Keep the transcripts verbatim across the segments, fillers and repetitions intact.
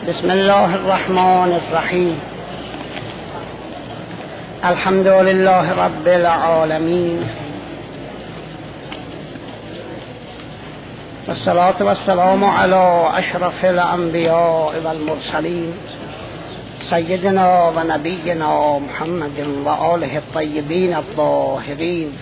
بسم الله الرحمن الرحیم. الحمد لله رب العالمین والصلاة والسلام علی اشرف الانبیاء والمرسلین سیدنا و نبینا محمد و آله الطیبین الطاهرین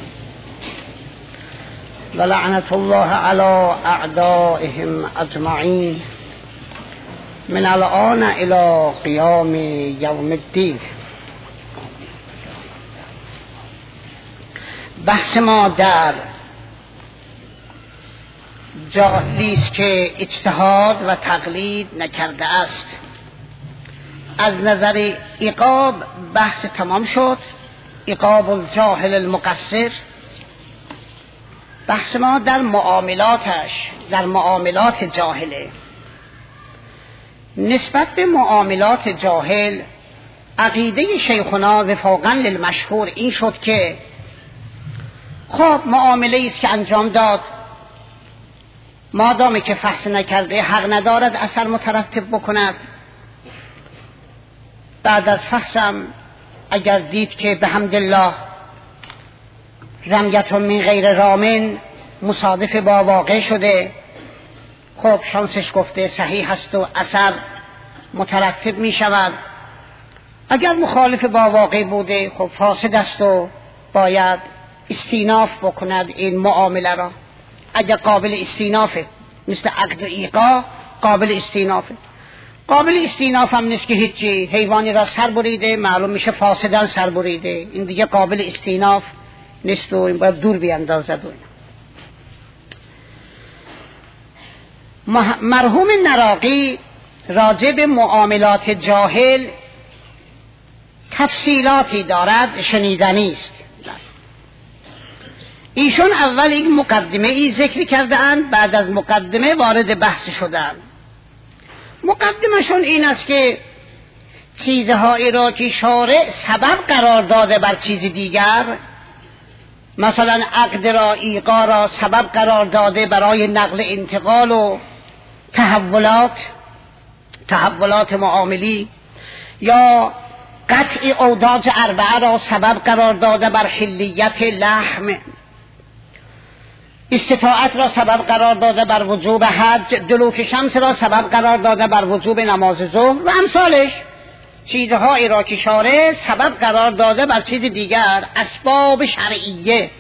و لعنت الله علی اعدائهم اجمعین من الان الى قیام یوم الدین. بحث ما در جاهلی است که اجتهاد و تقلید نکرده است. از نظر عقاب بحث تمام شد، عقاب الجاهل المقصر. بحث ما در معاملاتش، در معاملات جاهله. نسبت به معاملات جاهل عقیده شیخنا وفاقا للمشهور این شد که خب معامله است که انجام داد، مادامی که فحص نکرده حق ندارد اثر مترتب بکند. بعد از فحصم اگر دید که به حمدالله رمیت من غیر رامن مصادف با واقع شده، خب شانسش گفته صحیح هست و اثر مترتب می شود. اگر مخالف با واقع بوده خب فاسد است و باید استیناف بکند این معامله را. اگر قابل استینافه مثل عقد ایقاع قابل استینافه. قابل استیناف هم نیست که هیچی، حیوانی را سر بریده معلوم میشه فاسدن سر بریده، این دیگه قابل استیناف نیست و این باید دور بیاندازد. مرحوم نراقی راجع به معاملات جاهل تفصیلاتی دارد، شنیدنی است. ایشون اول یک مقدمه ای ذکر کرده اند، بعد از مقدمه وارد بحث شدند. مقدمشون این است که چیزهایی را که شارع سبب قرار داده بر چیز دیگر، مثلا عقد را ایقاع را سبب قرار داده برای نقل انتقال و تحولات تحولات معاملی، یا قطع اوداج اربعه را سبب قرار داده بر حلیت لحم، استطاعت را سبب قرار داده بر وجوب حج، دلوک شمس را سبب قرار داده بر وجوب نماز ظهر و امثالش. چیزهایی را که شارع سبب قرار داده بر چیز دیگر، اسباب شرعیه.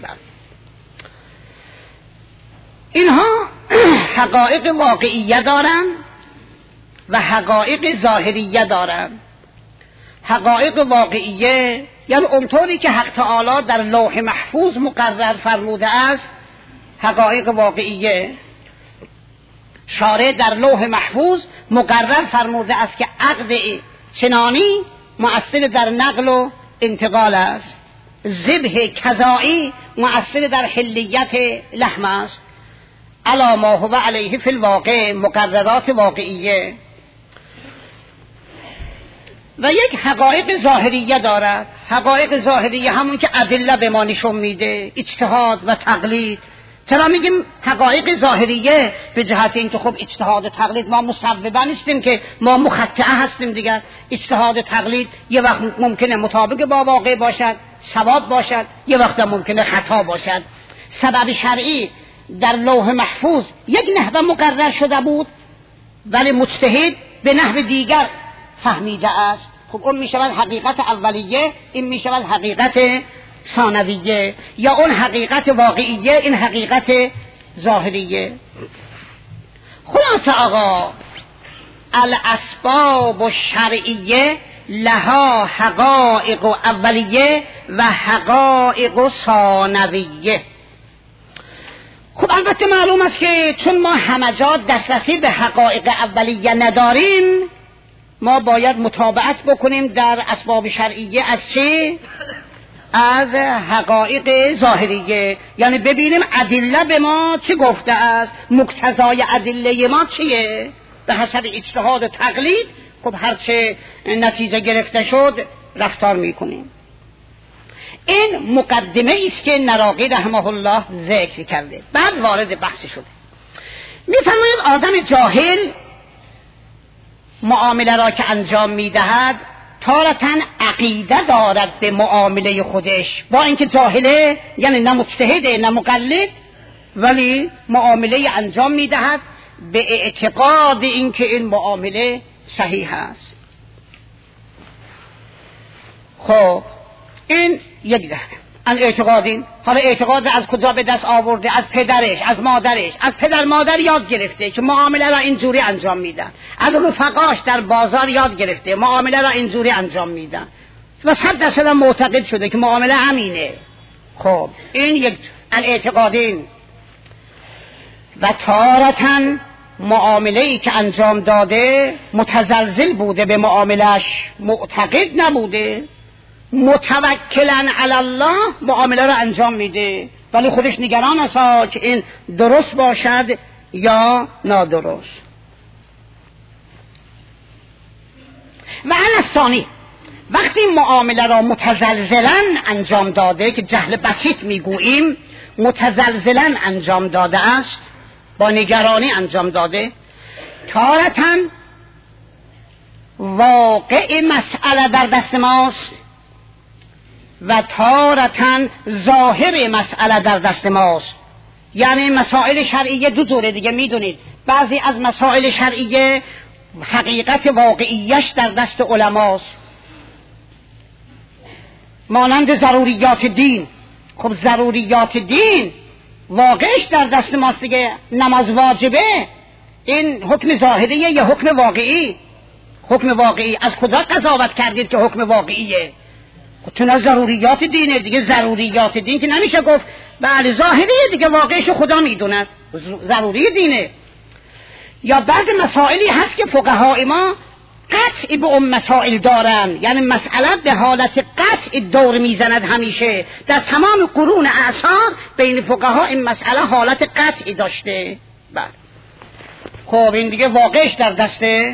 اینها حقایق واقعیه دارند و حقایق ظاهریه دارند. حقایق واقعیه یعنی اونطوری که حق تعالی در لوح محفوظ مقرر فرموده است. حقایق واقعیه شارع در لوح محفوظ مقرر فرموده است که عقد چنانی مؤثر در نقل و انتقال است، ذبح کذایی مؤثر در حلیت لحم است، علی ما هو علیه فی الواقع، مقررات واقعیه. و یک حقایق ظاهریه دارد. حقایق ظاهریه همون که ادله به ما نشون میده، اجتهاد و تقلید. چرا میگیم حقایق ظاهریه؟ به جهت اینکه خب اجتهاد و تقلید ما مصوبه نیستیم که ما مخطئه هستیم دیگر. اجتهاد و تقلید یه وقت ممکنه مطابق با واقع باشد، صواب باشد، یه وقت ممکنه خطا باشد. سبب شرعی در لوح محفوظ یک نحوه مقرر شده بود ولی مجتهد به نحو دیگر فهمیده است، خب اون میشود حقیقت اولیه، این میشود حقیقت ثانویه، یا اون حقیقت واقعیه، این حقیقت ظاهریه. خلاصه آقا الاسباب الشرعیه لها حقائق اولیه و حقائق ثانویه. خب البته معلوم است که چون ما همه جا دسترسی به حقایق اولیه نداریم، ما باید متابعت بکنیم در اسباب شرعیه از چه؟ از حقایق ظاهریه. یعنی ببینیم ادله به ما چه گفته است، مقتضای ادله ما چیه. به حسب اجتهاد و تقلید خب هرچه نتیجه گرفته شد رفتار میکنیم. این مقدمه است که نراقی رحمه الله ذکر کرده. بعد وارد بحث شده. میفرمایند آدم جاهل معامله را که انجام میدهد تارتاً عقیده دارد به معامله خودش، با اینکه جاهله، یعنی نه مجتهده نه مقلد، ولی معامله انجام میدهد به اعتقاد اینکه این معامله صحیح است. خب این یک ده ان اعتقادین. حالا اعتقاد از کجا به دست آورده؟ از پدرش، از مادرش. از پدر مادر یاد گرفته که معامله را اینجوری انجام میدن. از رفقاش در بازار یاد گرفته معامله را اینجوری انجام میدن و صد درصد معتقد شده که معامله همینه. خب این یک ان اعتقادین. و تارتاً معامله‌ای که انجام داده متزلزل بوده به معاملش، معتقد نبوده، متوکلن علی الله معامله را انجام میده، ولی خودش نگران است که این درست باشد یا نادرست. و الثانی، وقتی معامله را متزلزلن انجام داده که جهل بسیط میگوییم، متزلزلن انجام داده است، با نگرانی انجام داده، تارتاً واقع مسئله در دست ماست و تارتاً ظاهر مسئله در دست ماست. یعنی مسائل شرعیه دو دوره دیگه میدونید. بعضی از مسائل شرعیه حقیقت واقعیش در دست علماست، مانند ضروریات دین. خب ضروریات دین واقعش در دست ماست دیگه. نماز واجبه، این حکم ظاهریه یا حکم واقعی؟ حکم واقعی. از کجا قضاوت کردید که حکم واقعیه؟ چون از ضروریات دینه دیگه. ضروریات دین که نمیشه گفت بله ظاهریه دیگه، واقعش خدا میدوند، ضروری دینه. یا بعض مسائلی هست که فقهای ما قطعی به اون مسائل دارن، یعنی مسئله به حالت قطع دور میزند همیشه. در تمام قرون اعصار بین فقها این مسئله حالت قطعی داشته. بله خب این دیگه واقعش در دسته.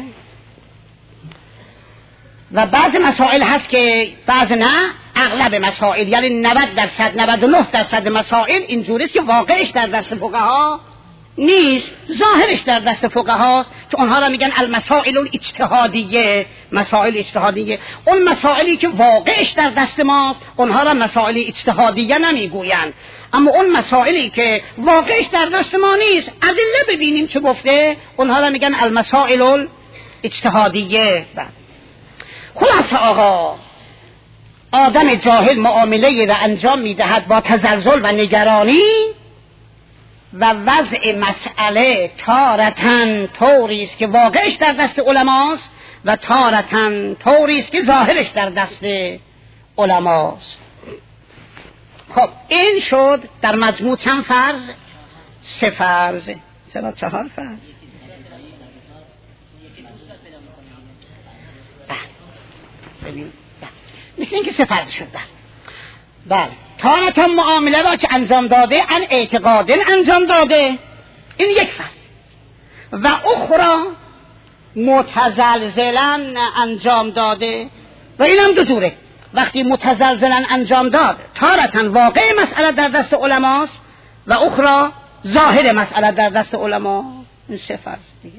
و بعض مسائل هست که بعض نه، اغلب مسائل یعنی نود درصد نود و نه درصد مسائل اینجوریست که واقعش در دست فقها نیست، ظاهرش در دست فقهاست، که اونها را میگن المسائل الاجتهادیه. مسائل اجتهادیه، اون مسائلی که واقعش در دست ماست اونها را مسائل اجتهادیه نمیگوین. اما اون مسائلی که واقعش در دست ما نیست، ادله ببینیم چه گفته، اونها را میگن المسائل الاجتهادیه. خلاصه آقا، آدم جاهل معامله را انجام میدهد با تزلزل و نگرانی و وضع مسئله تارتاً طوریست که واقعش در دست علماست و تارتاً طوریست که ظاهرش در دست علماست. خب این شد در مجموع چند فرض؟ سه فرض. چرا چهار فرض؟ ببین مثل این که سه فرض شد. بله تارتاً معامله را که انجام داده ان اعتقادن انجام داده، این یک فرض. و اخرى متزلزلن انجام داده، و این هم دو جوره. وقتی متزلزلن انجام داد تارتاً واقع مسئله در دست علماست و اخرى ظاهر مسئله در دست علما. این سه فرض دیگه.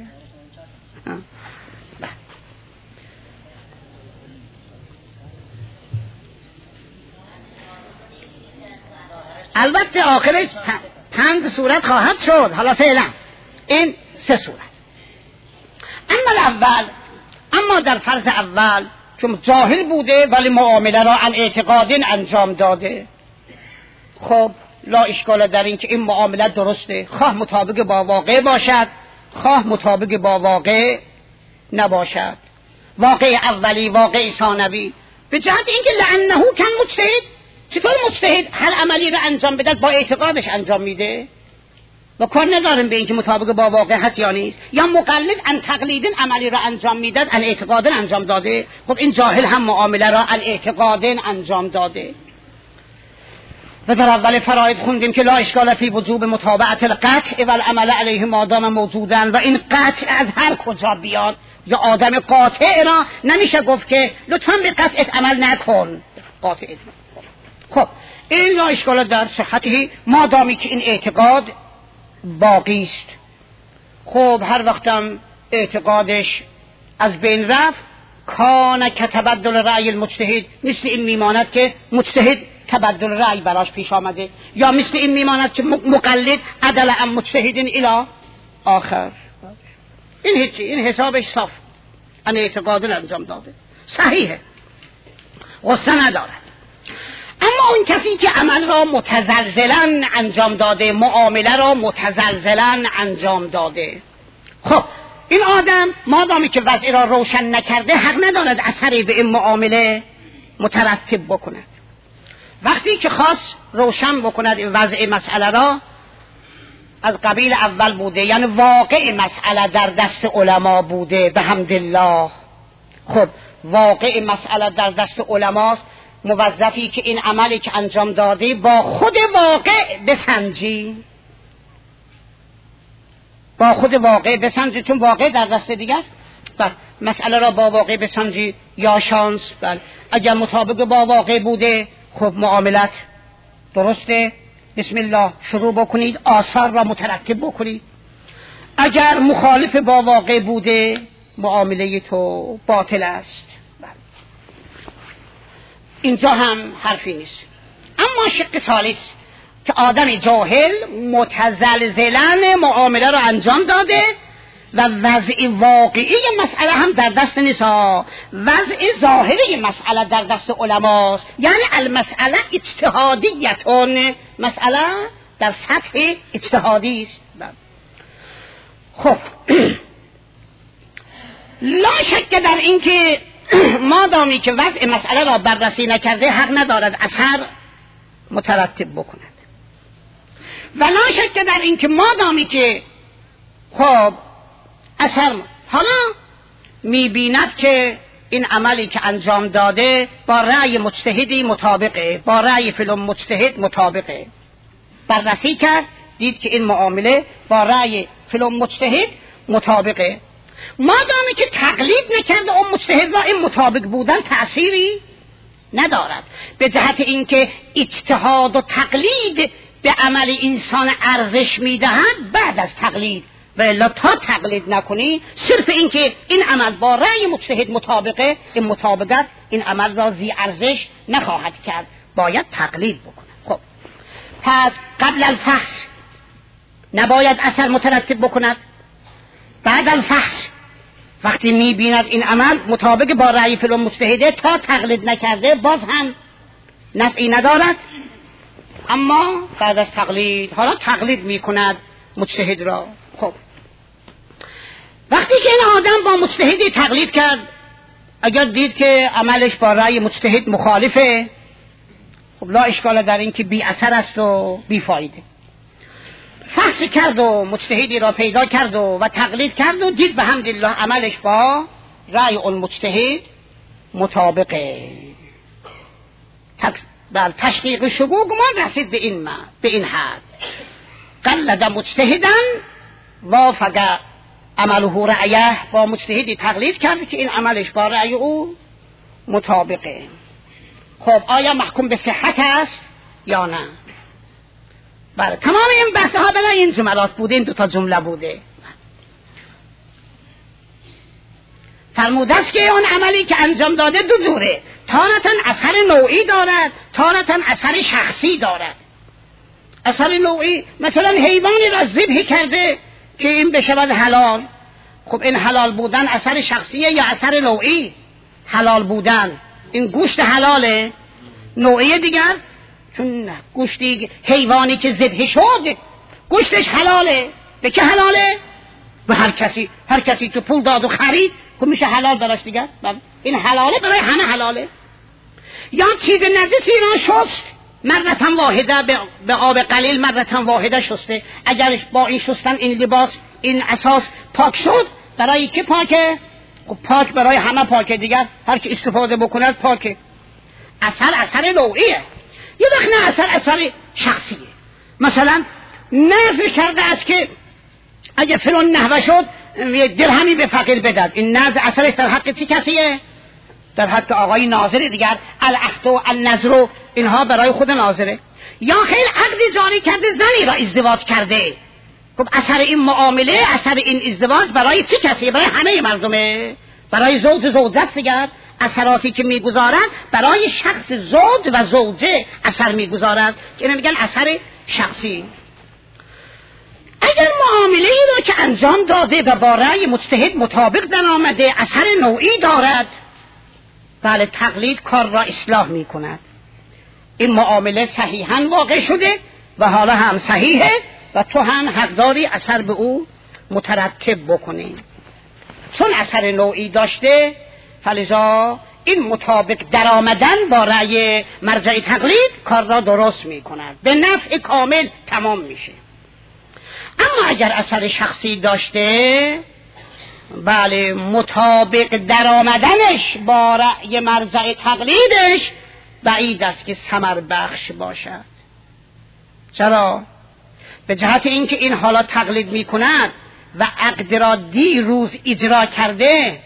البته آخرش پنج صورت خواهد شد. حالا فعلا این سه صورت. اما الاول، اما در فرض اول چون جاهل بوده ولی معامله را عن اعتقادین انجام داده، خب لا اشکال در این که این معامله درسته، خواه مطابق با واقع باشد خواه مطابق با واقع نباشد. واقع اولی، واقع ثانوی، به جهت اینکه لعنه کن مجتهد. چطور مجتهد هر عملی رو انجام بدد با اعتقادش انجام میده و کار نداریم به اینکه مطابق با واقع هست یا نیست؟ یا مقلد ان تقلیدن عملی رو انجام میداد ان اعتقادن انجام داده. خب این جاهل هم معامله را ان اعتقادن انجام داده. و در اول فرائض خوندیم که لا اشکال فی وجوب متابعت القطع و العمل علیه ما دام موجودن. و این قطع از هر کجا بیاد، یا آدم قاطع را نمیشه گفت که لطفاً به قطعت عمل نکن، قاطع. خب این لا اشکال در صحتی ما دامی که این اعتقاد باقی است. خب هر وقتم اعتقادش از بین رفت، کان کتبدل رأی المجتهد، مثل این میماند که مجتهد تبدل رأی براش پیش آمده، یا مثل این میماند که مقلد عدل ام مجتهد الی آخر. این هیچی، این حسابش صاف، ان اعتقاد انجام داده صحیحه، غصه نداره. اما اون کسی که عمل را متزلزلا انجام داده، معامله را متزلزلا انجام داده، خب این آدم مادامی که وضعی را روشن نکرده حق ندارد اثری به این معامله مترتب بکند. وقتی که خواست روشن بکند این وضع مسئله را، از قبیل اول بوده، یعنی واقع مسئله در دست علما بوده به حمدالله. خب واقع مسئله در دست علماست، موظفی که این عملی که انجام داده با خود واقع بسنجی، با خود واقع بسنجی، چون واقع در دست دیگر. بله، مسئله را با واقع بسنجی یا شانس. بله، اگر مطابق با واقع بوده خب معاملت درسته، بسم الله شروع بکنید، آثار را مترتب بکنید. اگر مخالف با واقع بوده معامله تو باطل است. بله. اینجا هم حرفی نیست. اما شق ثالث که آدم جاهل متزلزلن معامله را انجام داده و وضع واقعی مسئله هم در دست نیست، وضع ظاهری مسئله در دست علماست، یعنی المسئله اجتهادیتون، مسئله در سطح اجتهادی است. خب لا شک در این که مادامی که وضع مسئله را بررسی نکرده حق ندارد اثر مترتب بکند، و لا شک در این که مادامی که خب اثر حالا میبیند که این عملی که انجام داده با رأی مجتهدی مطابقه، با رأی فلان مجتهد مطابقه، بررسی کرد دید که این معامله با رأی فلان مجتهد مطابقه، مادامی که تقلید نکرده اون مجتهد را این مطابق بودن تأثیری ندارد، به جهت اینکه اجتهاد و تقلید به عمل انسان ارزش میدهند بعد از تقلید، و الا تا تقلید نکنی صرف این که این عمل با رأی مجتهد مطابقه، این مطابقت این عمل را ذی ارزش نخواهد کرد، باید تقلید بکنه. خب پس قبل الفحص نباید اثر مترتب بکند، بعد الفحص وقتی میبیند این عمل مطابق با رأی فلان مجتهده تا تقلید نکرده باز هم نفعی ندارد، اما بعد از تقلید حالا تقلید میکند مجتهد را. خب وقتی که این آدم با مجتهدی تقلید کرد، اگر دید که عملش با رأی مجتهد مخالفه، خب لا اشکال در این که بی اثر است و بی فایده. فحص کرد و مجتهدی را پیدا کرد و, و تقلید کرد و دید به حمدالله عملش با رأی اون مجتهد مطابقه. بر تشقیق شگوگ ما رسید به این ما به این حد، قلد مجتهدن وافق عمله رأیه، با مجتهدی تقلید کرد که این عملش با رأی او مطابقه. خب آیا محکوم به صحت است یا نه؟ بله، تمام این بحث ها بلا این جملات بوده، این دو تا جمله بوده. فرموده است که اون عملی که انجام داده دو جوره، تارتاً اثر نوعی دارد، تارتاً اثر شخصی دارد. اثر نوعی مثلا حیوانی را ذبح کرده که این بشود حلال، خب این حلال بودن اثر شخصیه یا اثر نوعی؟ حلال بودن این گوشت حلاله، نوعی دیگر، چون گوشتی حیوانی که ذبح شد گوشتش حلاله. به که حلاله؟ به هر کسی، هر کسی که پول داد و خرید خب میشه حلال براش دیگر. این حلاله، برای همه حلاله. یا چیز نجسی را شست مرتن واحده به آب قلیل، مرتن واحده شسته، اگر با این شستن این لباس این اساس پاک شد، برای که پاکه؟ خب پاک برای همه پاکه دیگر، هر کی استفاده بکند پاکه. اثر اثر نوعیه، یه وقت نه اثر اثر شخصیه. مثلا نذر کرده است که اگه فلان نحوه شد یه درهمی به فقیر بدد، این نذر اثرش در حق چی کسیه؟ در حق آقای ناظر دیگر، العهد و النذر اینها برای خود ناظره. یا خیلی عقد جاری کرده، زنی را ازدواج کرده، خب اثر این معامله، اثر این ازدواج برای چی کسیه؟ برای همه مردمه، برای زوج و زوجه است دیگر، اثراتی که میگذارند برای شخص زوج و زوجه اثر میگذارند که اینو میگن اثر شخصی. اگر معامله ای را که انجام داده و با رأی مجتهد مطابق در آمده اثر نوعی دارد، بله تقلید کار را اصلاح می کند. این معامله صحیحاً واقع شده و حالا هم صحیحه و تو هم حق داری اثر به او مترتب بکنی. چون اثر نوعی داشته فلذا این مطابق در آمدن با رأی مرجع تقلید کار را درست می کند، به نفع کامل تمام میشه. اما اگر اثر شخصی داشته، بله مطابق در آمدنش با رأی مرجع تقلیدش بعید است که ثمر بخش باشد. چرا؟ به جهت اینکه این حالا تقلید می کند و عقد را دیروز اجرا کرده.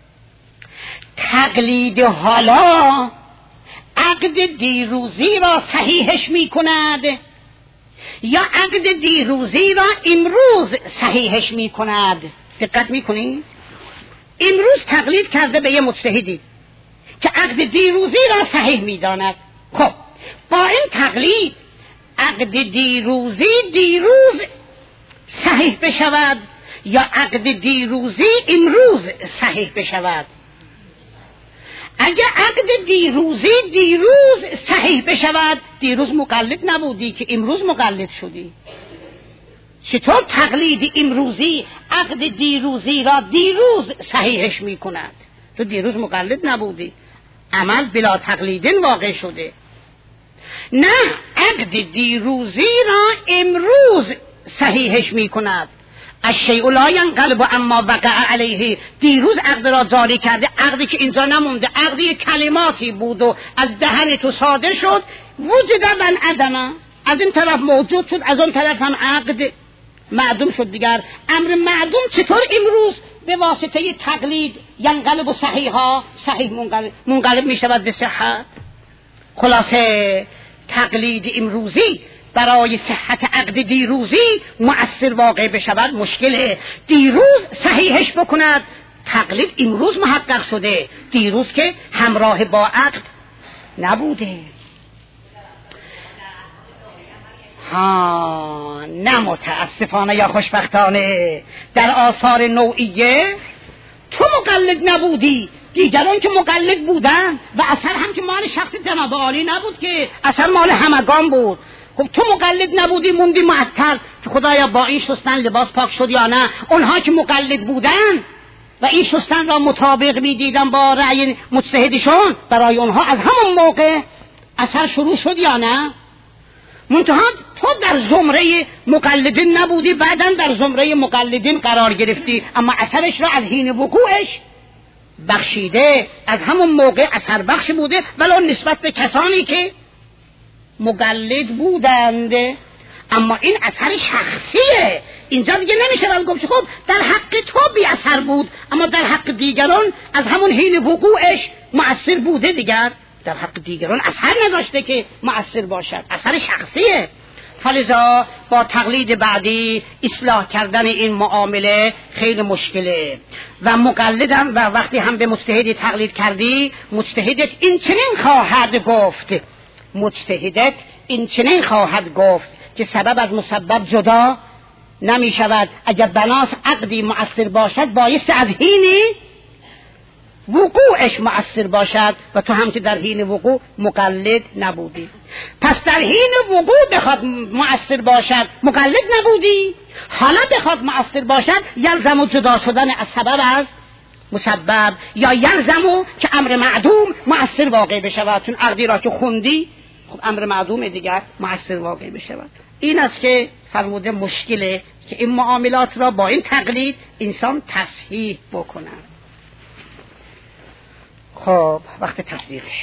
تقلید حالا عقد دیروزی را صحیحش می کند یا عقد دیروزی را امروز صحیحش می کند. دقت می کنی؟ امروز تقلید کرده به یه مجتهدی که عقد دیروزی را صحیح می داند. خب با این تقلید عقد دیروزی دیروز صحیح بشود یا عقد دیروزی امروز صحیح بشود؟ اگر عقد دیروزی دیروز صحیح بشود، دیروز مقلد نبودی که امروز مقلد شدی. چطور تقلید امروزی عقد دیروزی را دیروز صحیحش می کند؟ تو دیروز مقلد نبودی، عمل بلا تقلیدن واقع شده. نه، عقد دیروزی را امروز صحیحش می کند. الشیء لا ینقلب اما وقع علیه. دیروز عقد را جاری کرده، عقدی که اینجا نمونده، عقدی کلماتی بود و از دهن تو صادر شد، وجود من عدم، از این طرف موجود شد، از اون طرف هم عقد معدوم شد. دیگر امر معدوم چطور امروز به واسطه تقلید ینقلب و صحیحا صحیح منقلب, منقلب می شود به صحت؟ خلاصه تقلید امروزی برای صحت عقد دیروزی مؤثر واقع بشود مشکله. دیروز صحیحش بکند، تقلید امروز محقق شده، دیروز که همراه با عقد نبوده. ها نه متاسفانه یا خوشبختانه در آثار نوعیه تو مقلد نبودی، دیگران که مقلد بودن و اثر هم که مال شخص جناب عالی نبود که اثر مال همگان بود. خب تو مقلد نبودی، موندی معطل که خدایا با این شستن لباس پاک شد یا نه. اونها که مقلد بودن و این شستن را مطابق میدیدن با رأی مجتهدشون، برای اونها از همون موقع اثر شروع شد یا نه؟ منتها تو در زمره مقلدین نبودی، بعداً در زمره مقلدین قرار گرفتی، اما اثرش را از حین وقوعش بخشیده، از همون موقع اثر بخش بوده، ولو نسبت به کسانی که مقلد بودند. اما این اثر شخصیه، اینجا دیگه نمیشه گفت خب در حق تو بی اثر بود، اما در حق دیگران از همون حین وقوعش مؤثر بوده. دیگر در حق دیگران اثر نداشته که مؤثر باشد، اثر شخصیه. فلذا با تقلید بعدی اصلاح کردن این معامله خیلی مشکله و مقلدم و وقتی هم به مجتهدی تقلید کردی، مجتهدت این چنین خواهد گفت مجتهدت این چنین خواهد گفت که سبب از مسبب جدا نمی شود. اگر بناس عقدی مؤثر باشد بایست از حین وقوعش مؤثر باشد و تو هم که در حین وقوع مقلد نبودی. پس در حین وقوع بخواد مؤثر باشد مقلد نبودی، حالا بخواد مؤثر باشد یلزم جدا شدن از سبب از مسبب، یا یلزم که امر معدوم مؤثر واقع بشود. چون عقدی را که خوندی خب امر معدوم دیگر مؤثر واقع بشود. این است که فرموده مشکله که این معاملات را با این تقلید انسان تصحیح بکند. خب وقت تطبیقشه.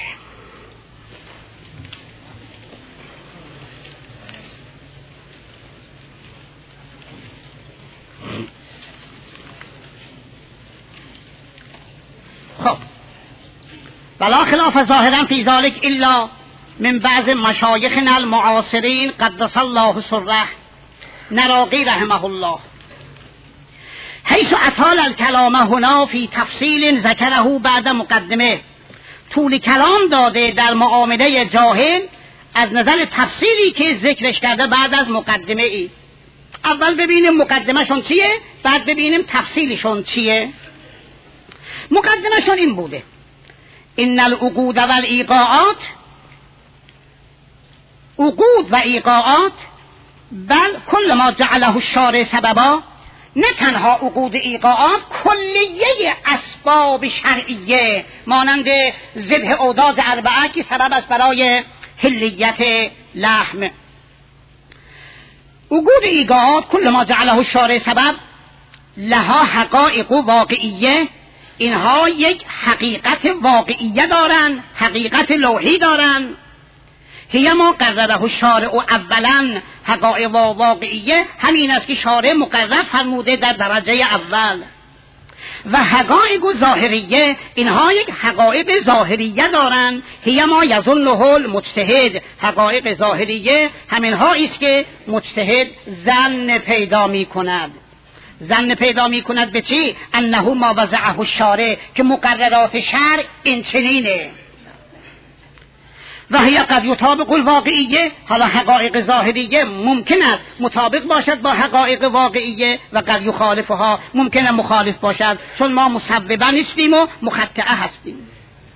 خب ولا خلاف ظاهرا فی ذلک الا من بعض مشایخنا المعاصرین قدس الله سره نراقی رحمه الله، حیث اطال الکلام هنا فی تفصیل ذکره بعد مقدمه، طول کلام داده در معامله جاهل از نظر تفصیلی که ذکرش کرده بعد از مقدمه ای. اول ببینیم مقدمهشون چیه، بعد ببینیم تفصیلشون چیه. مقدمهشون این بوده: ان العقود والایقاعات، عقود و ایقاعات، بل کل ما جعله الشارع سببا، نه تنها عقود ایقاعات، کلیه اسباب شرعیه مانند ذبح اوداج اربعه که سبب است برای حلیت لحم. عقود ایقاعات کل ما جعله الشارع سبب لها حقائق واقعیه، اینها یک حقیقت واقعیه دارن، حقیقت لوحی دارن. هی ما قرره الشارع اولا، حقایق واقعیه همین است که شارع مقرر فرموده در درجه اول. و حقایق ظاهریه، اینها یک حقایق ظاهریه دارن. هی ما یظنه المجتهد، حقایق ظاهریه همینها است که مجتهد ظن پیدا می کند. ظن پیدا می کند به چی؟ انه ما وضعه الشارع، که مقررات شرع این چنینه. و هی قد یطابق الواقعیه، حالا حقایق ظاهریه ممکن است مطابق باشد با حقایق واقعیه و قد یخالفها، ممکن است مخالف باشد، چون ما مسببا نیستیم و مخطئه هستیم.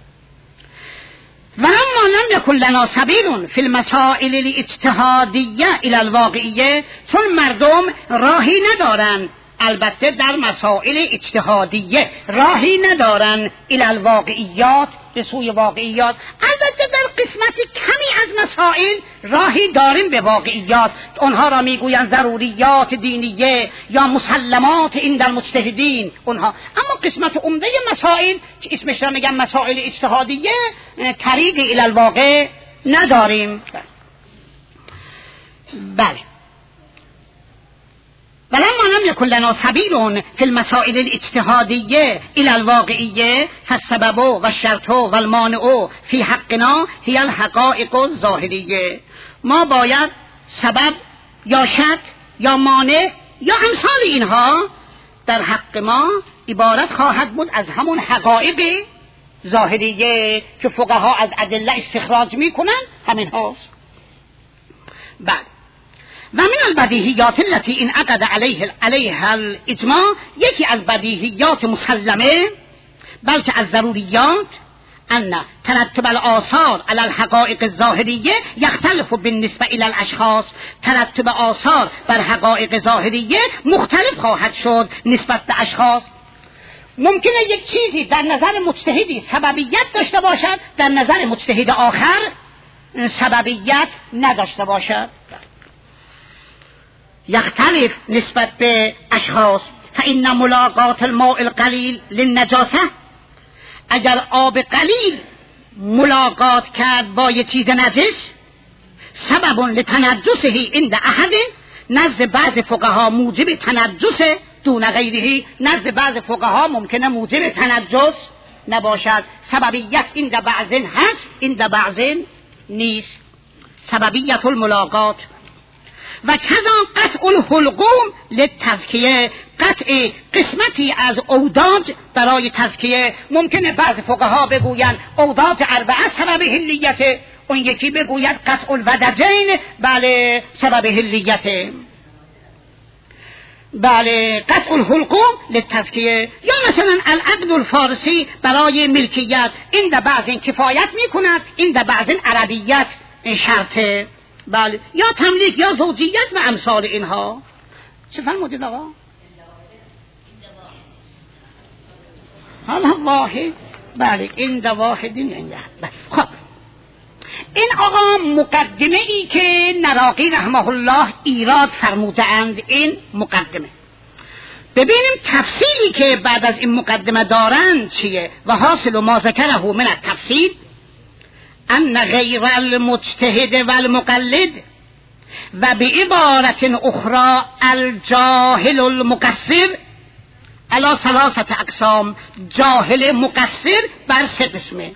و اما لم یکن لنا سبیل فی المسائل الاجتهادیه الی الواقعیه، چون مردم راهی ندارن، البته در مسائل اجتهادیه راهی ندارن الی الواقعیات، به سوی واقعیات. البته در قسمت کمی از مسائل راهی داریم به واقعیات، اونها را میگویند ضروریات دینیه یا مسلمات عند المجتهدین اونها. اما قسمت عمده مسائل که اسمش را میگن مسائل اجتهادیه، طریق الی الواقع نداریم. بله. ولما لم يكن لنا سبيل في المسائل الاجتهادية إلى الواقعية فالسبب والشرط والمانع في حقنا هي الحقائق الظاهرية. ما باید سبب یا شرط یا مانع یا امثال اینها در حق ما عبارت خواهد بود از همون حقایق ظاهریه که فقها از ادله استخراج میکنن، همین هاست. بعد و من البدیهیات التي انعقد علیه علیها الاجماع، یکی از بدیهیات مسلمه بلکه از ضروریات، ان ترتب الاثار علی الحقائق الظاهریه یختلف بالنسبه الى الاشخاص، ترتب آثار بر حقایق ظاهریه مختلف خواهد شد نسبت به اشخاص. ممکنه یک چیزی در نظر مجتهدی سببیت داشته باشد، در نظر مجتهد آخر سببیت نداشته باشد. یختلف نسبت به اشخاص. فإن ملاقات الماء القلیل للنجاسه، اگر آب قلیل ملاقات کرد با یه چیز نجس، سبب لتنجسه عند احد، نزد بعض فقها موجب تنجس دون غیره، نزد بعض فقها ممکنه موجب تنجس نباشد. سببیت عند بعض هست، عند بعض نیست. سببیت الملاقات. و کذا قطع الحلقوم للتزکیه، قطع قسمتی از اوداج برای تزکیه. ممکنه بعض فقها بگویند اوداج اربعه سبب حلیته، اون یکی بگوید قطع الودجین بله سبب حلیته. بله قطع الحلقوم للتزکیه. یا مثلا العقد الفارسی برای ملکیت، این در بعض کفایت میکند، این در بعض عربیت شرطه. بله. یا تملیک یا زوجیت و امثال اینها. چه فرمودید آقا؟ حالا واحد. بله این دو واحدین. خب این آقا مقدمه ای که نراقی رحمه الله ایراد فرموده اند، این مقدمه. ببینیم تفصیلی که بعد از این مقدمه دارن چیه. و حاصل ما ذکره من التفصیل ان غیر المجتهد والمقلد و بعبارت اخرى الجاهل المقصر علی ثلاثه اقسام. جاهل مقصر بر سه قسمه.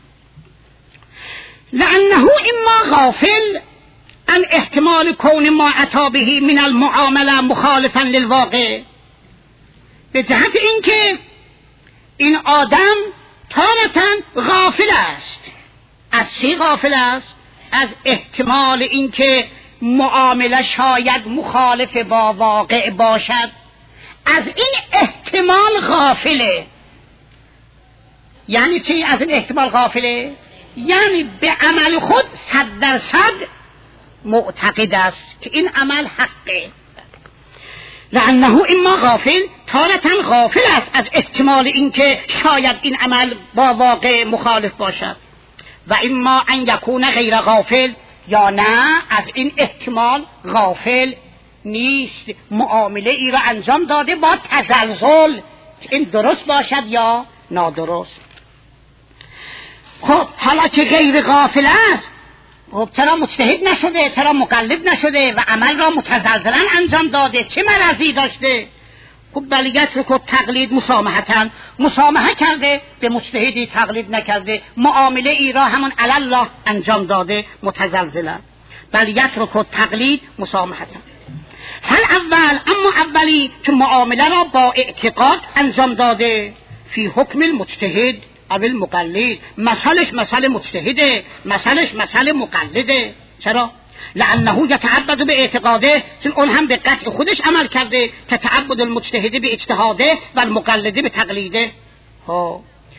لانه اما غافل عن احتمال کون ما اتى به من المعامله مخالفا للواقع، به جهت اینکه این آدم تارتاً غافل است. از چی غافل است؟ از احتمال اینکه معامله شاید مخالف با واقع باشد. از این احتمال غافله. یعنی چی از این احتمال غافله؟ یعنی به عمل خود صد درصد معتقد است که این عمل حقه. لانه اما غافل، تارتاً غافل است از احتمال اینکه شاید این عمل با واقع مخالف باشد. و اما ان یکون غیر غافل، یا نه از این احتمال غافل نیست، معامله ای را انجام داده با تزلزل این درست باشد یا نادرست. خب حالا که غیر غافل است، خب چرا مجتهد نشده؟ چرا مقلد نشده و عمل را متزلزلا انجام داده؟ چه مرضی داشته؟ خب بلیت رو که تقلید مسامحتن مسامحه کرده، به مجتهدی تقلید نکرده، معامله ای را همون علی الله انجام داده متزلزلا. بلیت رو که تقلید مسامحتن. فل اول، اما اولی که معامله را با اعتقاد انجام داده، فی حکم المجتهد او المقلد، مثلش مثل مجتهده، مثلش مثل مقلده. چرا؟ لانه یتعبد به اعتقاده، چون اون هم به قطع خودش عمل کرده، تتعبد المجتهد به اجتهاده و المقلده به تقلیده. ها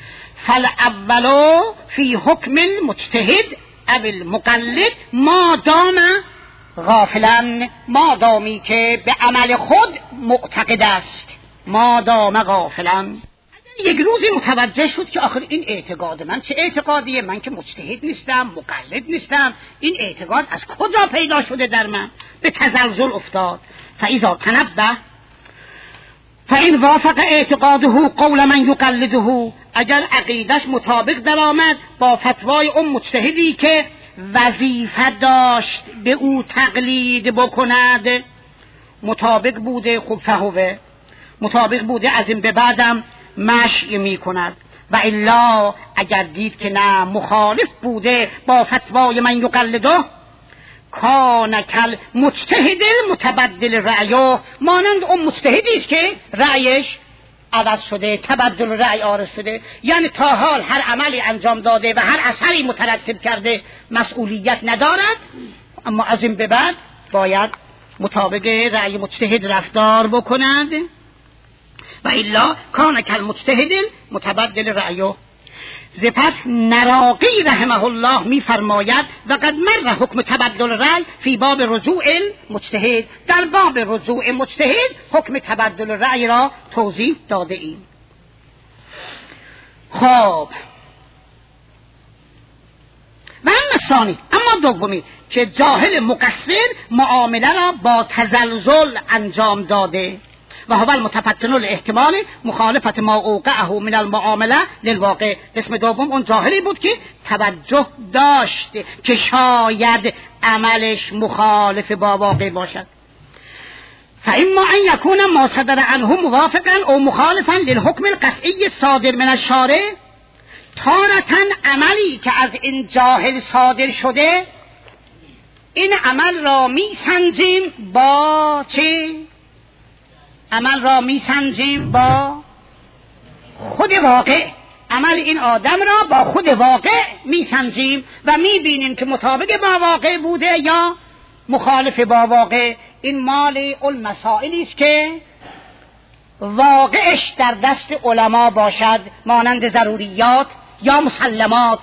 فالاولو فی حکم المجتهد او المقلد ما دام غافلا، ما دامی که به عمل خود معتقد است، ما دام غافلا. یک روزی متوجه شد که آخر این اعتقاد من چه اعتقادیه؟ من که مجتهد نیستم، مقلد نیستم، این اعتقاد از کجا پیدا شده در من؟ به تزلزل افتاد. فاذا تنبه فإن وافق اعتقاده قول من یقلده، اگر عقیدش مطابق درآمد با فتوای اون مجتهدی که وظیفه داشت به او تقلید بکند، مطابق بوده، خب فهوه مطابق بوده، از این به بعدم مشی می کند. و الا اگر دید که نه مخالف بوده با فتوای من یقلده، کان کل مجتهد المتبدل رأیه، مانند اون مجتهدی است که رأیش عوض شده، تبدل رأی آرز شده. یعنی تا حال هر عملی انجام داده و هر اثری مترتب کرده مسئولیت ندارد، اما از این به بعد باید مطابق رأی مجتهد رفتار بکنند. و الا کان کل مجتهد متبدل رأیه. زپس نراقی رحمه الله می فرماید و قد مر حکم تبدل رأی فی باب رجوع المجتهد، در باب رجوع مجتهد حکم تبدل رأی را توضیح داده ایم. خب و اما ثانی، اما دومی که جاهل مقصر معامله را با تزلزل انجام داده و هو المتفتن الاحتمال مخالفت ما اوقعه من المعامله للواقع. اسم دوم اون جاهلی بود که توجه داشت که شاید عملش مخالف با واقع باشد. فاما ان یکون ما صدر عنه موافقا او مخالفا للحکم القطعی صادر من الشارع، تارةً عملی که از این جاهل صادر شده، این عمل را می سنجیم با چه؟ عمل را می سنجیم با خود واقع. عمل این آدم را با خود واقع می سنجیم و می بینیم که مطابق با واقع بوده یا مخالف با واقع. این مال المسائلی است که واقعش در دست علما باشد، مانند ضروریات یا مسلمات.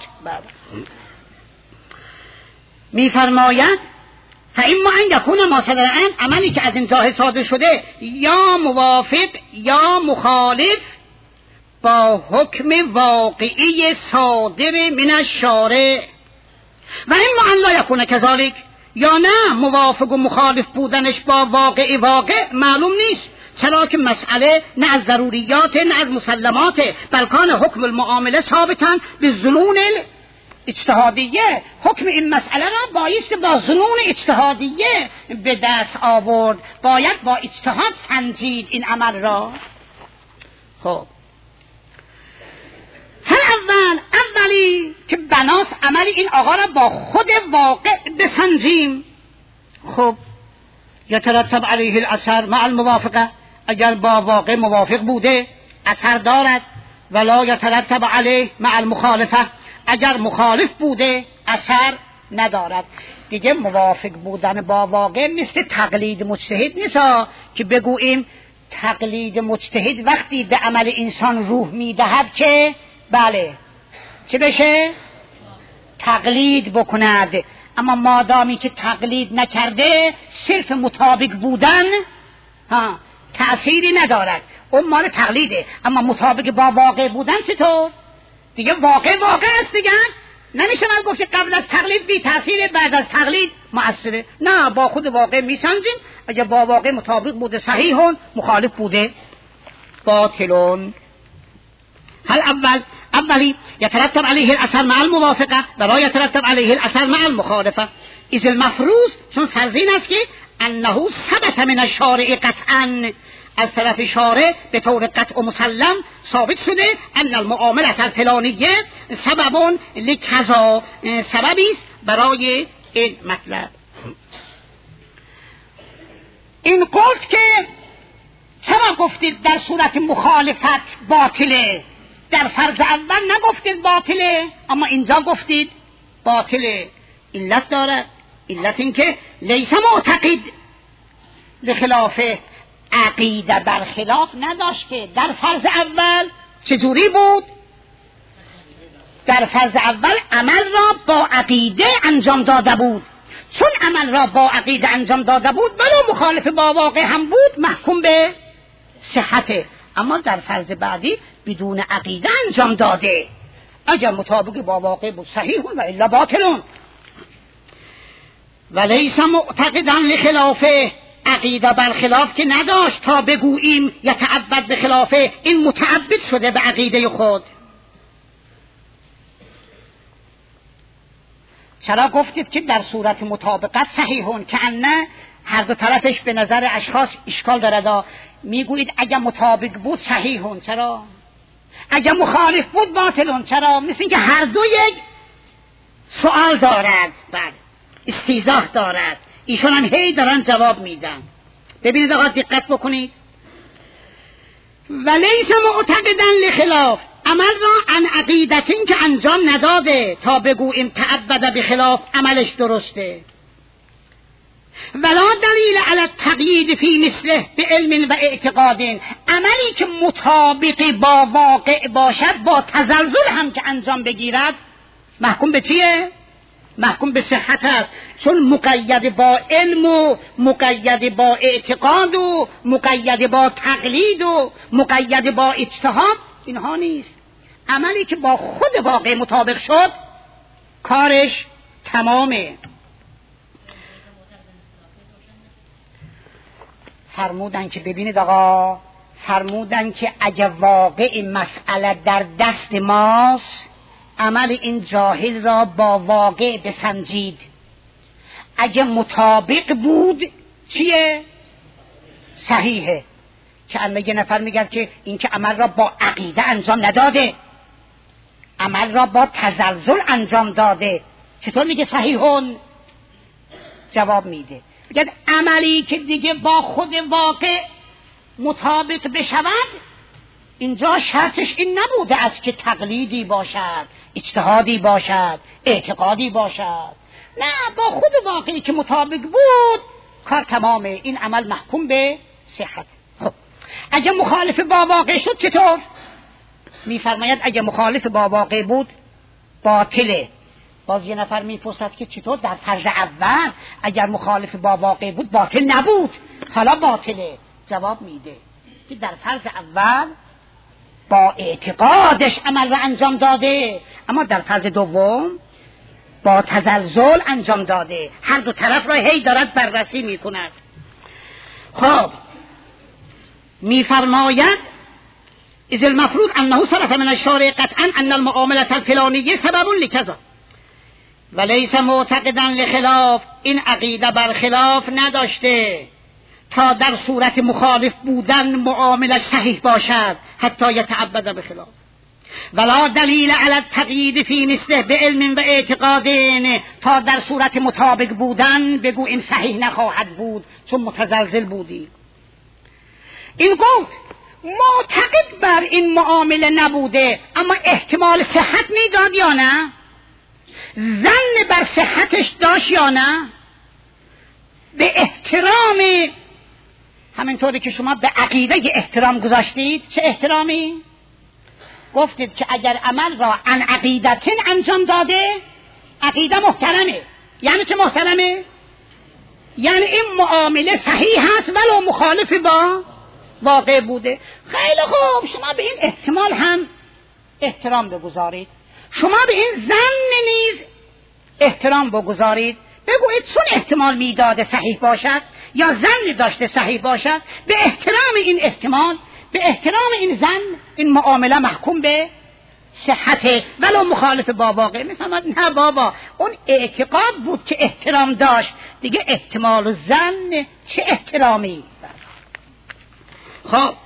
می فرماید فاما ان یکون ما صدر عنه، عملی که از این جاهل صادر شده یا موافق یا مخالف با حکم واقعی صادر من الشارع، و اما ان لا یکون کذالک، یا نه موافق و مخالف بودنش با واقع واقع معلوم نیست، چرا که مسئله نه از ضروریات نه از مسلمات، بلکان حکم المعامله ثابتن به ظنون اجتهادیه. حکم این مسئله را بایست با ظنون اجتهادیه به دست آورد، باید با اجتهاد سنجید این عمل را. خب هر اول اولی که بناس عمل این آقا را با خود واقع بسنجیم، خب یترتب علیه الاثر مع الموافقه، اگر با واقع موافق بوده اثر دارد، ولا یترتب علیه مع المخالفه، اگر مخالف بوده اثر ندارد. دیگه موافق بودن با واقع مثل تقلید مجتهد نیست که بگوییم تقلید مجتهد وقتی به عمل انسان روح میدهد که بله چه بشه؟ تقلید بکند. اما مادامی که تقلید نکرده صرف مطابق بودن ها تأثیری ندارد، اون مال تقلیده. اما مطابق با واقع بودن چطور؟ دیگه واقع واقع است دیگه، نمیشه من گفت قبل از تقلید بی تأثیر، بعد از تقلید مؤثره. نه، با خود واقع میسنجیم. اگر با واقع مطابق بوده صحیحون، مخالف بوده باطلون. هل اول اولی یترتب علیه الاثر مع الموافقه ولا یترتب علیه الاثر مع المخالفه. اذ المفروض، چون فرضین است که انه ثبت من الشارع قطعا، از طرف شارع به طور قطع و مسلم ثابت شده ان المعامله الفلانیه سبب لکذا، سببی است برای این مطلب. این گفت که چرا گفتید در صورت مخالفت باطله؟ در فرض اول نگفتید باطله، اما اینجا گفتید باطله. علت داره. علت این که لیس معتقد بخلافه، عقیده برخلاف نداشت. که در فرض اول چجوری بود؟ در فرض اول عمل را با عقیده انجام داده بود. چون عمل را با عقیده انجام داده بود ولو مخالف با واقع هم بود محکوم به صحته. اما در فرض بعدی بدون عقیده انجام داده، اگر مطابق با واقع بود صحیحون و الا باطلون. ولیس معتقدا لخلافه، عقیده برخلاف که نداشت تا بگوییم یتعبد به خلافه. این متعبد شده به عقیده خود. چرا گفتید که در صورت مطابقت صحیحون؟ که انه هر دو طرفش به نظر اشخاص اشکال دارد. میگویید اگر مطابق بود صحیحون، چرا؟ اگر مخالف بود باطلون، چرا؟ مثل اینکه هر دو یک سوال دارد، بعد استیضاح دارد. ایشون هم هی دارن جواب میدن. ببینید آقا دقت بکنید. ولیس معتقدا لخلاف، عمل را عن عقیدتین که انجام نداده تا بگوییم تعبد بخلاف عملش درسته. ولا دلیل علی التقیید فی مثله به علم و اعتقاد، عملی که مطابق با واقع باشد با تزلزل هم که انجام بگیرد محکوم به چیه؟ محکوم به صحت است. چون مقید با علم و مقید با اعتقاد و مقید با تقلید و مقید با اجتهاد اینها نیست. عملی که با خود واقع مطابق شد کارش تمامه. فرمودن که ببینید آقا، فرمودن که اگه واقع مسئله در دست ماست عمل این جاهل را با واقع بسنجید. اگه مطابق بود چیه؟ صحیحه. که اما یه نفر میگه که این که عمل را با عقیده انجام نداده، عمل را با تزلزل انجام داده، چطور میگه صحیحون؟ جواب میده میگه عملی که دیگه با خود واقع مطابق بشود اینجا شرطش این نبوده است که تقلیدی باشد، اجتهادی باشد، اعتقادی باشد. نه، با خود واقعی که مطابق بود کار تمامه. این عمل محکوم به صحت. خب اگه مخالف با واقع شد چطور؟ میفرماید اگه مخالف با واقع بود باطله. باز یه نفر میپرسد که چطور در فرض اول اگر مخالف با واقع بود باطل نبود حالا باطله؟ جواب میده که در فرض اول با اعتقادش عمل را انجام داده، اما در فرض دوم با تزلزل انجام داده. هر دو طرف را هی دارد بررسی میکند. خب میفرماید اذ المفروض انه صرف من الشارع قطعا ان المعامله الفلانیه سبب لکذا ولیس معتقدا لخلاف، این عقیده برخلاف نداشته تا در صورت مخالف بودن معامله صحیح باشد حتی یتعبد بخلاف. ولا دلیل علی التقیید فی مثله به علم و اعتقاد، تا در صورت مطابق بودن بگو این صحیح نخواهد بود چون متزلزل بودی. این گفت معتقد بر این معامله نبوده، اما احتمال صحت میداد یا نه؟ ظن بر صحتش داشت یا نه؟ به احترام، همینطوری که شما به عقیده احترام گذاشتید، چه احترامی؟ گفتید که اگر عمل را عن عقیدتین انجام داده، عقیده محترمه. یعنی چه محترمه؟ یعنی این معامله صحیح هست ولو مخالف با واقع بوده. خیلی خوب، شما به این احتمال هم احترام بگذارید، شما به این ظن نیز احترام بگذارید. بگویید چون احتمال میداده صحیح باشد یا ظن داشته صحیح باشد، به احترام این احتمال، به احترام این ظن، این معامله محکوم به صحته ولو مخالف با واقع. میفهمد نه بابا، اون اعتقاد بود که احترام داشت، دیگه احتمال و ظن چه احترامی. خب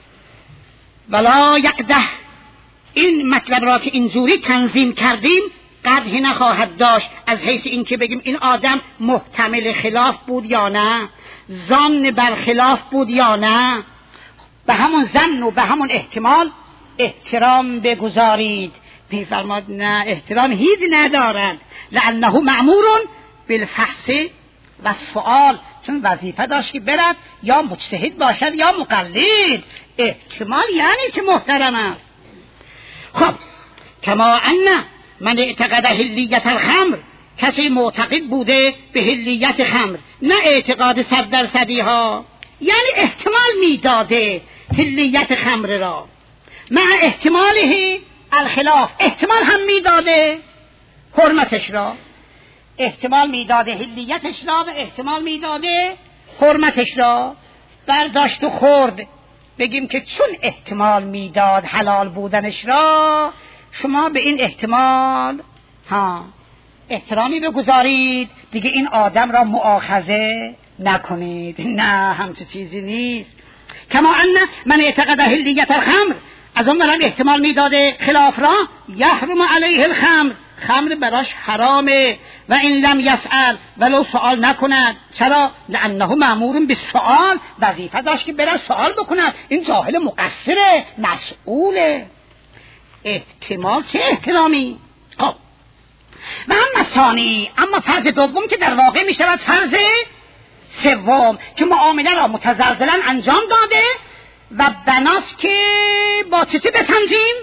ولا یقده، این مطلب را که اینجوری تنظیم کردیم قدحی نخواهد داشت از حیث این که بگیم این آدم محتمل خلاف بود یا نه، ظن بر خلاف بود یا نه. به همون ظن و به همون احتمال احترام بگذارید. میفرماد نه، احترام هیچ ندارد، لانه مأمور بالفحص و سؤال، چون وظیفه داشت که برد یا مجتهد باشد یا مقلد. احتمال یعنی چه محترم است. خب کما ان من اعتقد حلیت الخمر، کسی معتقد بوده به حلیت خمر، نه اعتقاد صد درصدی ها، یعنی احتمال میداده حلیت خمر را، مع احتماله الخلاف، احتمال هم میداده حرمتش را، احتمال میداده حلیتش را و احتمال میداده حرمتش را. برداشت و خورد، بگیم که چون احتمال میداد حلال بودنش را، شما به این احتمال ها احترامی بگذارید، دیگه این آدم را مؤاخذه نکنید. نه، همچه چیزی نیست. کما ان من اعتقد حلیت الخمر، از اون برم احتمال میداده خلاف را، یحرم علیه الخمر، خمر براش حرامه، و این لم یسأل، ولو سوال نکند. چرا؟ لانه مأمور بالسؤال، وظیفه داشت که برای سوال بکند. این جاهل مقصره، مسئوله. احتمال چه احترامی. خب و اما ثانی، اما فرض دوم که در واقع می شود فرض سوم، که معامله را متزلزلا انجام داده و بناست که با چه چه بسنجیم؟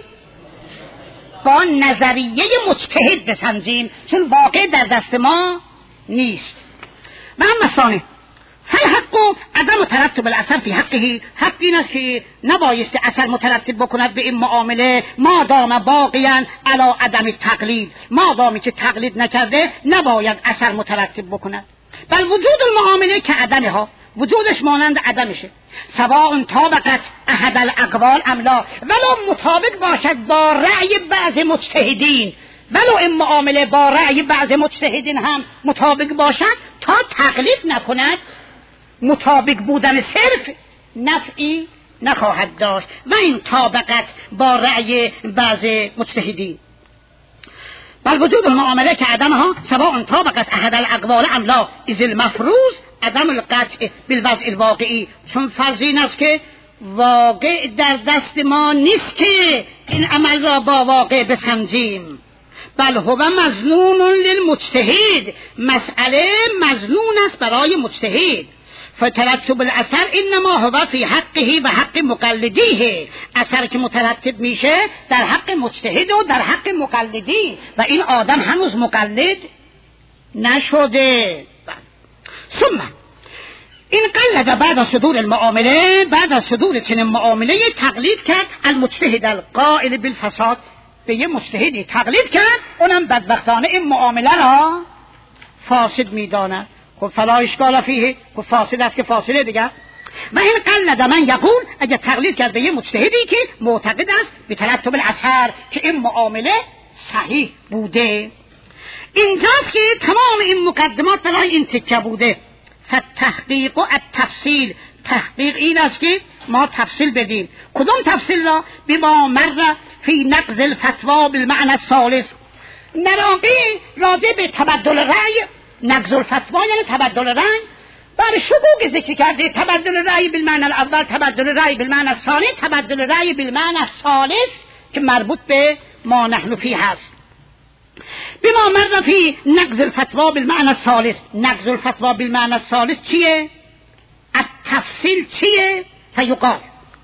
با نظریه مجتهد بسنجیم، چون واقع در دست ما نیست. و اما ثانی فالحق عدم ترتب الاثر فی حقه، حق این است که نبایست اثر مترتب بکند به این معامله ما دام باقیاً علی عدم تقلید، ما دامی که تقلید نکرده نباید اثر مترتب بکند. بل وجود المعامله که عدمها، وجودش مانند عدمشه، سواء طابقت احد الاقوال ام لا، ولو مطابق باشد با رأی بعض مجتهدین، ولو این معامله با رأی بعض مجتهدین هم مطابق باشد، تا تقلید نکند، مطابق بودن صرف نفعی نخواهد داشت. و این طابقت با رأی بعض مجتهدین، بل وجود المعامله که عدمها سواء طابقت احد الاقوال ام لا، اذ المفروض عدم القطع بالوضع الواقعی، چون فرض این است که واقع در دست ما نیست که این عمل را با واقع بسنجیم، بل هو مظنون للمجتهد، مسئله مظنون است برای مجتهد. فترتب الاثر انما هو فی حقه و حق مقلدیه، اثر که مترتب میشه در حق مجتهد و در حق مقلدی، و این آدم هنوز مقلد نشده. ثم این قلد بعد از صدور المعامله، بعد از صدور چنین معامله تقلید کرد المجتهد القائل بالفساد، به یه مجتهدی تقلید کرد، اونم بدبختانه این معامله را فاسد میداند. خب فلا اشکال فیه، خب فاسد است که فاسده دیگر. و این قلد من یقول، اگر تقلید کرد به یه مجتهدی که معتقد است به ترتب الاثر که این معامله صحیح بوده، اینجاست که تمام این مقدمات برای این تکه بوده. فتحقیق و التفصیل، تحقیق این است که ما تفصیل بدیم. کدوم تفصیل را؟ بما مر فی نقض الفتوا بالمعنى الثالث، نراقی راجع به تبدل رأی، نقض الفتوا یعنی تبدل رأی، بر شقوق ذکر کرده، تبدل رأی بالمعنی الاول، تبدل رأی بالمعنی الثانی، تبدل رأی بالمعنی الثالث که مربوط به ما نحن فی هست. بما مر فی نقض الفتوا بالمعنی الثالث. نقض الفتوا بالمعنی الثالث چیه؟ التفصیل چیه؟ فیقال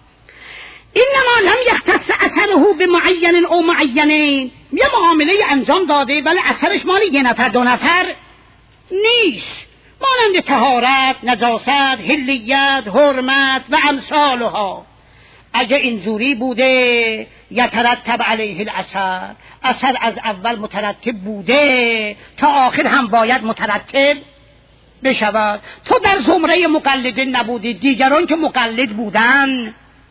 اینما لم یختص اثره بمعین او معینین. یه معامله انجام داده ولی اثرش مال یه نفر دو نفر نیست، مانند طهارت، نجاست، حلیت، حرمت و امثالها. اگه اینجوری بوده یترتب علیه الاثر، اثر از اول مترتب بوده تا آخر هم باید مترتب بشود. تو در زمره مقلدین نبودی، دیگران که مقلد بودن.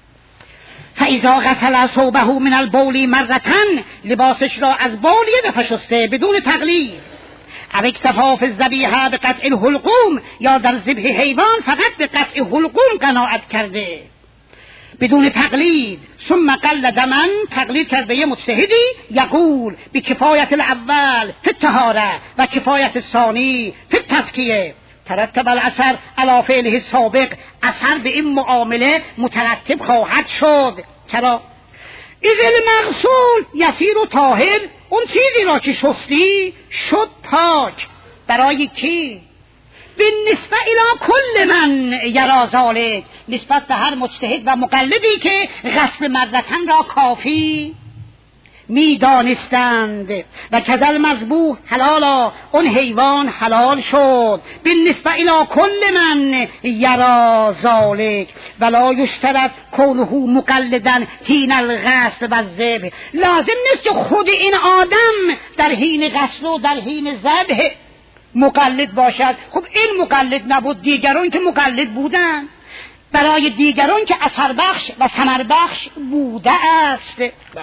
فاذا غسل ثوبه من البول مرتن، لباسش را از بول یه دفعه شسته بدون تقلید. او اکتفا فی الذبیحه به قطع الحلقوم، یا در ذبح حیوان فقط به قطع حلقوم قناعت کرده بدون تقلید. ثم قلد من، تقلید کرده یه مجتهدی، یقول بکفایت الاول فی الطهاره و کفایت الثانی فی التزکیه، ترتب الاثر علی فعله السابق. اثر به این معامله مترتب خواهد شد. چرا؟ اذ المغسول یصیر طاهر، اون چیزی را که شستی شد پاک. برای کی؟ بالنسبه الی کل من یرا ذلک، نسبت به هر مجتهد و مقلدی که غسل مرتن را کافی می دانستند. و کذل مذبوح حلالا، اون حیوان حلال شد. بالنسبه الی کل من یرا ذلک ولا یشترط کونه مقلدا حین الغسل و الذبح. لازم نیست که خود این آدم در حین غسل و در حین ذبح مقلد باشد. خب این مقلد نبود، دیگران که مقلد بودن، برای دیگران که اثر بخش و ثمر بخش بوده است.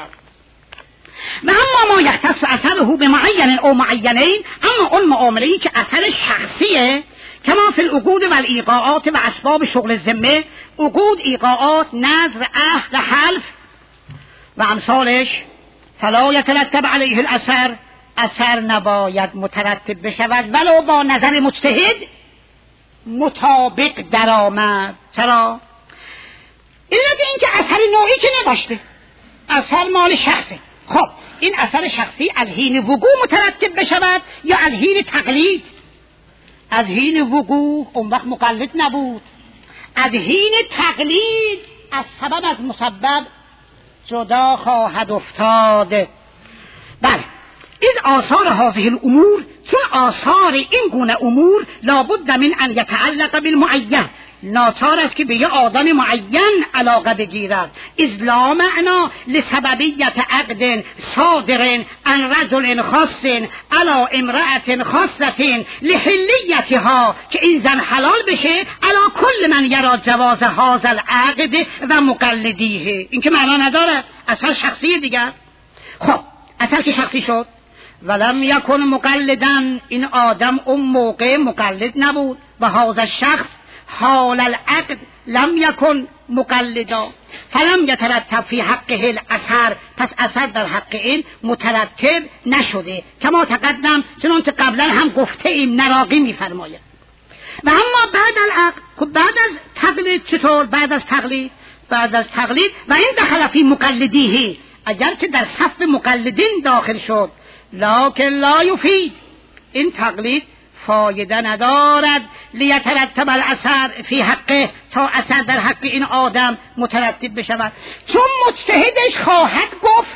و اما ما یختص اثره به معین او معینین، اما اون معامله‌ای که اثر شخصیه، کما فی العقود و الایقاعات و اسباب شغل ذمه، عقود، ایقاعات، نذر، عهد، حلف و امثالش، فلا یترتب علیه الاثر، اثر نباید مترتب بشود ولو با نظر مجتهد مطابق درآمد. چرا؟ علت این که اثر نوعی که نداشته، اثر مال شخصه. خب این اثر شخصی از حین وقوع مترتب بشود یا از حین تقلید؟ از حین وقوع، اون وقت مقلد نبود. از حین تقلید از سبب از مسبب جدا خواهد افتاد. بله، این آثار هذه الامور، چون آثار این گونه امور لابد من ان یتعلق بالمعین، ناچار است که به یه آدم معین علاقه بگیرد. اذ لا معنا لسببیت عقد صادر عن رجل خاص علی امرأة خاصة لحلیتها، که این زن حلال بشه علی کل من یرا جواز هذا العقد و مقلدیه. این که معنا نداره، اصل شخصی دیگر. خب اصل که شخصی شد، ولم یکن مقلدن، این آدم اون موقع مقلد نبود. و هذا الشخص حال العقد لم یکن مقلدا فلم یترتب فی حقه الاثر، پس اثر در حق این مترتب نشده. کما تقدم، چنانچه قبلا هم گفته ایم، نراقی میفرماید. و اما بعد العقد، خب بعد از تقلید چطور؟ بعد از تقلید بعد از تقلید و این دخل فی مقلدیه، اگر که در صف مقلدین داخل شد، لکن لا یفید، این تقلید فایده ندارد. لیترتب الاثر فی حقه، تا اثر در حق این آدم مترتب بشود. چون مجتهدش خواهد گفت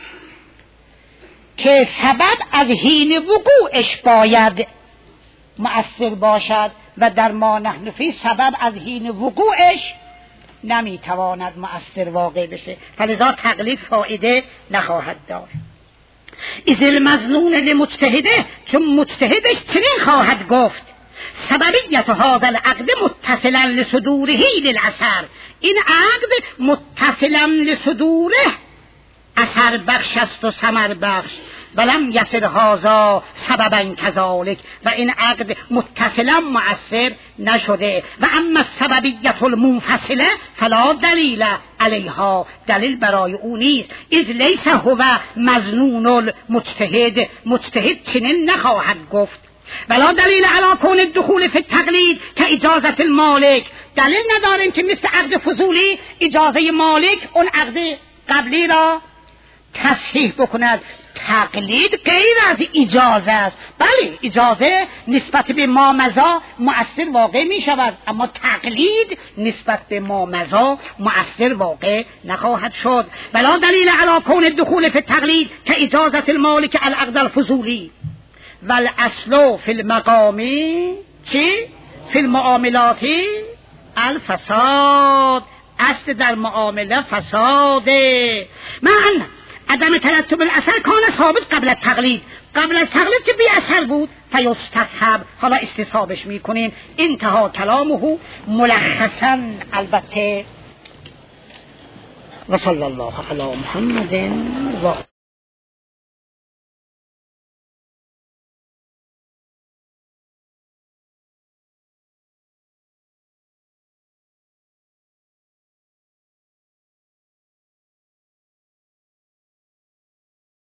که سبب از حین وقوعش باید مؤثر باشد و در ما نحن فی سبب از حین وقوعش نمیتواند مؤثر واقع بشه، فلذا تقلید فایده نخواهد داشت. اذ المظنون لمجتهده، چون مجتهدش چنین خواهد گفت سببیت هذا العقد متصلا لصدوره للاثر، این عقد متصلا لصدوره اثر بخش است و ثمر بخش. ولم یصل هذا سببا کذالک، و این عقد متصلا مؤثر نشده. و اما السببیت المنفصله فلا دلیل علیها، دلیل برای او نیست. اذ لیس هو مظنون المجتهد، مجتهد چنین نخواهد گفت ولا دلیل علی کون الدخول فی التقلید که اجازت المالک. دلیل نداریم که مثل عقد فضولی اجازه مالک اون عقد قبلی را تصحیح بکند. تقلید غیر از اجازه است. بله اجازه نسبت به مامضا مؤثر واقع می شود، اما تقلید نسبت به مامضا مؤثر واقع نخواهد شد. ولا دلیل علی کون الدخول فی التقلید که اجازت المالک العقد الفضولی والاصل فی المقام چی؟ فی المعاملات الفساد. اصل در معامله فساده. من عدم ترتب الاثر کان ثابت قبل التقلید. قبل از تقلید که بی اثر بود فیستصحب. حالا استصحابش میکنیم. انتها کلامه ملخصا البته. و صلی الله علی محمد و